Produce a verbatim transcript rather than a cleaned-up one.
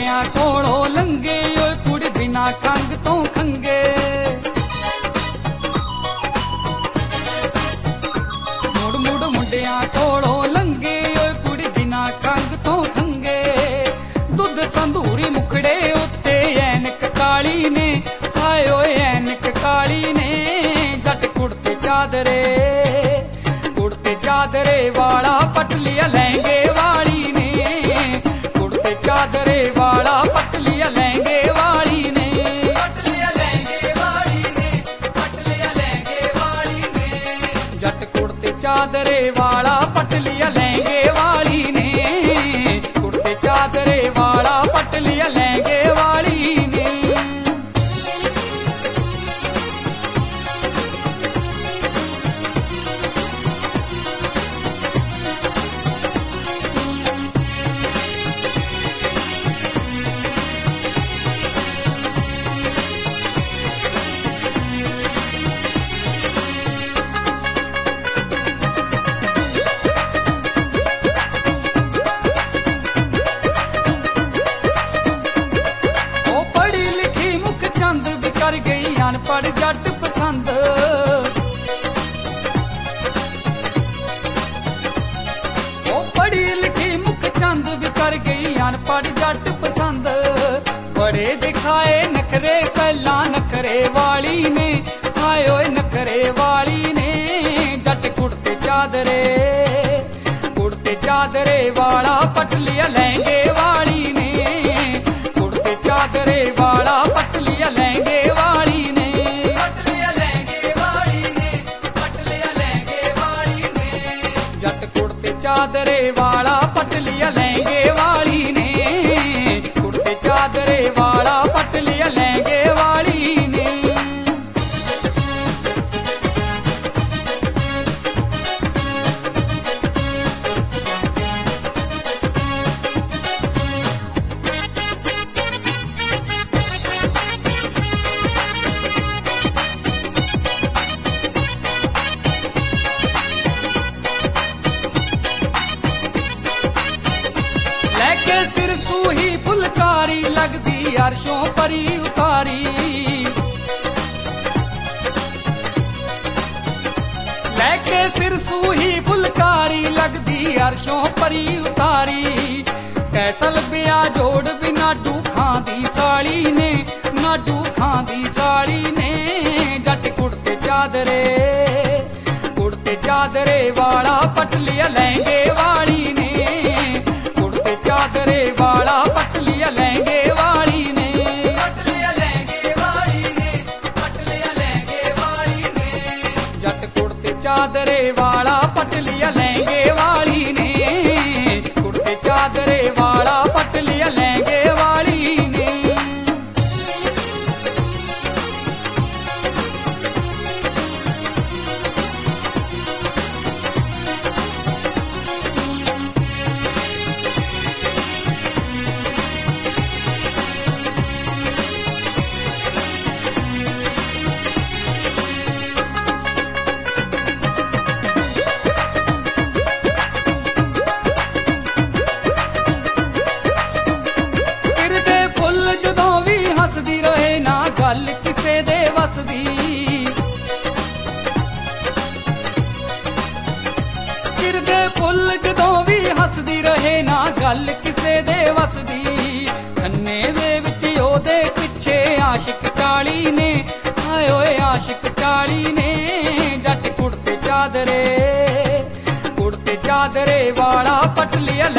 ਮੁੰਡਿਆਂ ਕੋਲੋਂ ਲੰਘੇ ਓਏ ਕੁੜੀ ਬਿਨਾ ਖੰਗ ਤੋਂ ਖੰਗੇ। ਮੁੜ ਮੁੜ ਮੁੰਡਿਆਂ ਕੋਲੋਂ ਲੰਘੇ ਓਏ ਕੁੜੀ ਬਿਨਾ ਖੰਗ ਤੋਂ ਖੰਗੇ। ਦੁੱਧ ਸੰਧੂਰੀ ਮੁਖੜੇ ਉੱਤੇ ਐਨਕ ਕਾਲੀ ਨੇ, ਹਾਏ ਓਏ ਐਨਕ ਕਾਲੀ ਨੇ। ਜੱਟ ਕੁੜਤੇ ਚਾਦਰੇ ਕੁੜਤੇ ਚਾਦਰੇ ਵਾਲਾ ਪਟਲੀਆ ਲਹਿੰਗੇ ਵਾਲੀ ਨੇ। ਕੁੜਤੇ ਚਾਦਰੇ ਵਾਲਾ ਪਟਲੀਆ ਲਹਿੰਗੇ ਵਾਲੀ ਨੇ। ਪਟਲੀਆ ਲਹਿੰਗੇ ਵਾਲੀ ਨੇ, ਪਟਲੀਆ ਲਹਿੰਗੇ ਵਾਲੀ ਨੇ। ਜੱਟ ਕੁੜਤੇ ਚਾਦਰੇ ਵਾਲਾ ਪਟਲੀਆ ਲਹਿੰਗੇ ਵਾਲੀ ਨੇ। ਕੁੜਤੇ ਚਾਦਰੇ ਵਾਲਾ ਪਟਲੀਆ ਲਹਿੰਗੇ ਵਾਲੀ ਨੇ। ਕਰ ਗਈ ਅਨਪੜ ਜੱਟ ਪਸੰਦ। ਉਹ ਪੜ੍ਹੀ ਲਿਖੀ ਮੁਖ ਚੰਦ ਵੀ ਕਰ ਗਈ ਅਨਪੜ ਜੱਟ ਪਸੰਦ। ਬੜੇ ਦਿਖਾਏ ਨਖਰੇ ਪਹਿਲਾਂ ਨਖਰੇ ਵਾਲੀ ਨੇ, ਹਾਏ ਓਏ ਨਖਰੇ ਵਾਲੀ ਨੇ। ਜੱਟ ਕੁੜਤੇ ਚਾਦਰੇ ਕੁੜਤੇ ਚਾਦਰੇ ਵਾਲਾ ਪਟਲੀਆ ਲਹਿੰਗੇ ਵਾਲੀ ਨੇ। ਕੁੜਤੇ ਚਾਦਰੇ ਵਾਲਾ ਪਟਲੀਆ ਲਹਿੰਗੇ ਵਾਲੀ ਨੇ। ਪਟਲੀਆ ਲਹਿੰਗੇ ਵਾਲੀ ਨੇ, ਪਟਲੀਆ ਲਹਿੰਗੇ ਵਾਲੀ ਨੇ। ਜੱਟ ਕੁੜਤੇ ਚਾਦਰੇ ਵਾਲਾ ਪਟਲੀਆ ਲਹਿੰਗੇ ਵਾਲੀ ਨੇ। ਕੁੜਤੇ ਚਾਦਰੇ ਵਾਲਾ ਪਟਲੀਆ ਲਹਿੰਗੇ ਵਾਲੀ ਨੇ। ਸਿਰ ਸੂਹੀ ਫੁਲਕਾਰੀ ਲੱਗਦੀ ਅਰਸ਼ੋਂ ਪਰੀ ਉਤਾਰੀ। ਲੈ ਕੇ ਸਿਰ ਸੂਹੀ ਫੁਲਕਾਰੀ ਲੱਗਦੀ ਅਰਸ਼ੋਂ ਪਰੀ ਉਤਾਰੀ। ਕੈਸਲ ਬਿਆ ਜੋੜ ਵੀ ਨਾਡੂ ਖਾਂ ਦੀ ਸਾਲੀ ਨੇ, ਨਾਡੂ ਖਾਂ ਦੀ ਸਾਲੀ ਨੇ। ਜੱਟ ਕੁੜਤੇ ਚਾਦਰੇ ਕੁੜਤੇ ਚਾਦਰੇ ਵਾਲਾ ਪਟਲੀਆ ਲਹਿੰਗੇ ਵਾਲੀ ਨੇ। ਚਾਦਰੇ ਵਾਲਾ ਪਟਲੀਆ ਲਹਿੰਗੇ ਵਾਲੀ ਨੇ। ਪਟਲੀਆ ਲਹਿੰਗੇ ਵਾਲੀ ਨੇ, ਪਟਲੀਆ ਲਹਿੰਗੇ ਵਾਲੀ ਨੇ। ਜੱਟ ਕੁੜਤੇ ਚਾਦਰੇ ਵਾਲਾ ਪਟਲੀਆ ਲਹਿੰਗੇ ਵਾਲੀ ਨੇ। ਕੁੜਤੇ ਚਾਦਰੇ ਵਾਲਾ ਪਟਲੀਆ ਲਹਿੰਗੇ ਵਾਲੀ ਨੇ। ਹੱਸਦੀ ਰਹੇ ਨਾ ਗੱਲ ਕਿਸੇ ਦੇ ਵਸਦੀ। ਕਿਰਦੇ ਫੁੱਲ ਜਦੋਂ ਵੀ ਹੱਸਦੀ ਰਹੇ ਨਾ ਗੱਲ ਕਿਸੇ ਦੇ ਵਸਦੀ। ਖੰਨੇ ਦੇ ਵਿੱਚ ਉਹਦੇ ਪਿੱਛੇ ਆਸ਼ਿਕ ਚਾਲੀ ਨੇ, ਹਾਏ ਓਏ ਆਸ਼ਿਕ ਚਾਲੀ ਨੇ। ਜੱਟ ਕੁੜਤੇ ਚਾਦਰੇ ਕੁੜਤੇ ਚਾਦਰੇ ਵਾਲਾ ਪਟਲੀਆ